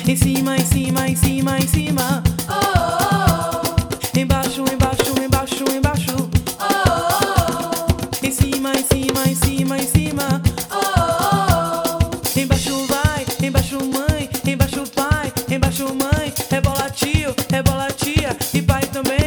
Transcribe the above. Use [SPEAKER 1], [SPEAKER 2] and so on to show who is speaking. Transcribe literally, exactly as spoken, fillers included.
[SPEAKER 1] Em cima, em cima, em cima, em cima.
[SPEAKER 2] Oh, oh, oh.
[SPEAKER 1] Embaixo, embaixo, embaixo, embaixo.
[SPEAKER 2] Oh, oh, oh.
[SPEAKER 1] Em cima, em cima, em cima, em cima.
[SPEAKER 2] Oh, oh, oh.
[SPEAKER 1] Embaixo vai, embaixo mãe, embaixo pai, embaixo mãe. Rebola tio, rebola tia e pai também.